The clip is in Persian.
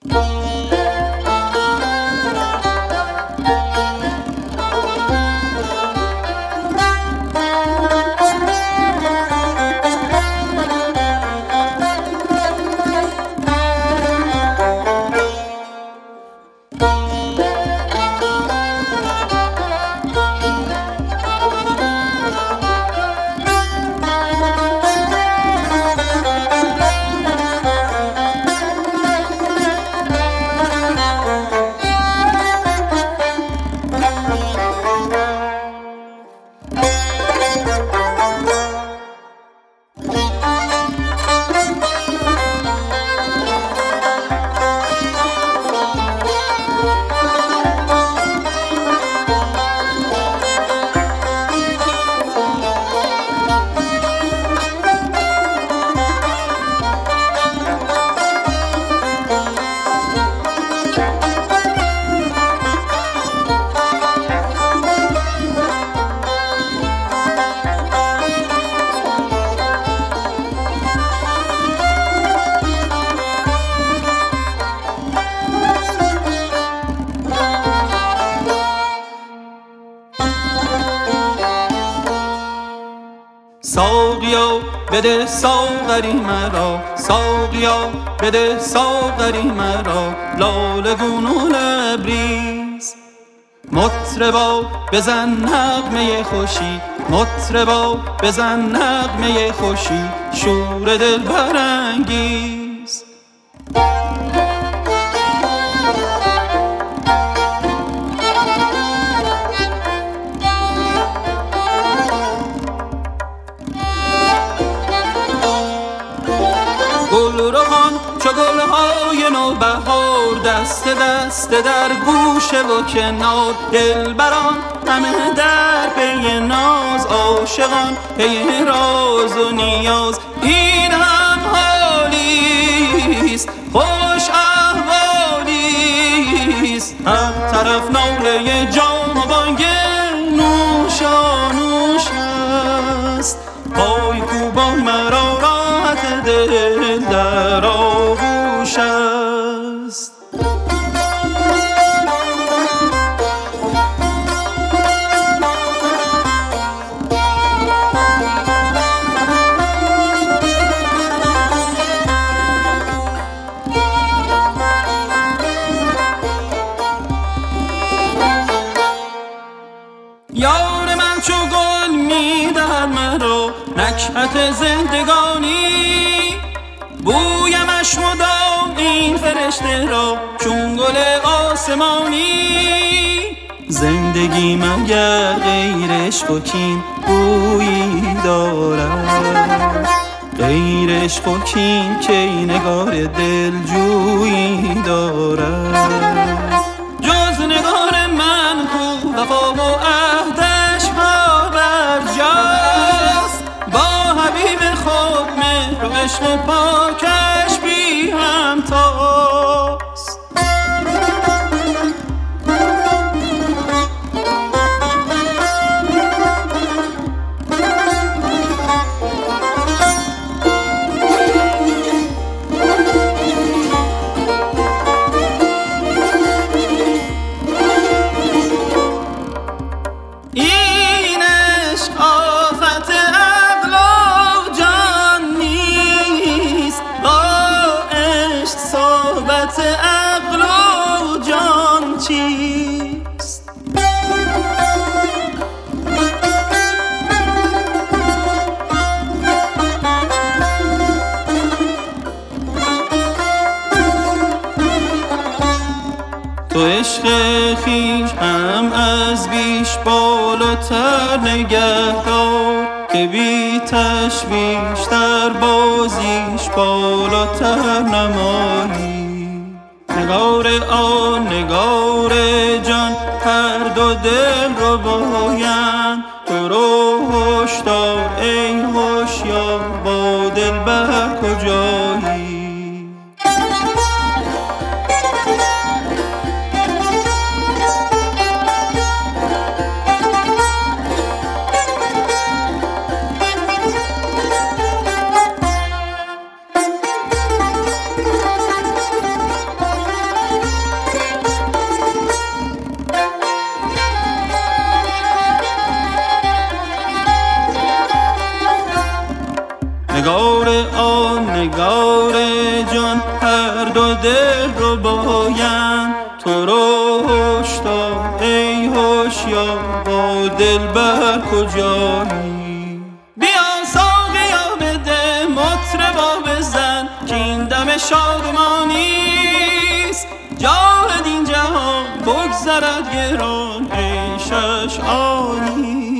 ساقیا بده ساغری مرا، ساقیا بده ساغری مرا، لاله گون و لبریز. مطربا بزن نغمه خوشی، مطربا بزن نغمه خوشی، شور دل برانگیز. گلرخان چو گلهای نوبهار، دست دست در گوشه و کنار، دلبران همه در پی ناز، عاشقان پی راز و نیاز. این هم حالیست خوش احوالیست، هر طرف ناله جام و بانگ نوشانوش است. پای کوبان مرا راحت دل در آغوش است. یار من چو گل می‌دهد مرا نکهت زندگانی، بویمش مدام این فرشته را چون گل آسمانی. زندگی مگر غیر عشق و کین بویی دارد، غیر عشق و کین کی نگار دلجویی دارد. جز نگار من کو وفا و عهدش پابرجاست، با حبیب خود مهر و عشق و پاکش بی همتاست. این عشق آفت عقل و جان نیست، با عشق صحبت عقل و جان چیست؟ تو عشق خویش هم از بیش بالاتر نگهدار، که بی تشویش در بازیش بالاتر نمایی. نگار آن نگار جان هر دو دل رو باین، تو رو هشدار ای هوشیار با دلبر کجایی. هر دو دل رو باین تو رو هشدار ای هوشیار با دلبر کجایی بیا ساقیا بده مطربا بزن کاین دم شادمانیست جاهد این جهان بگذرد گران عیشش عالی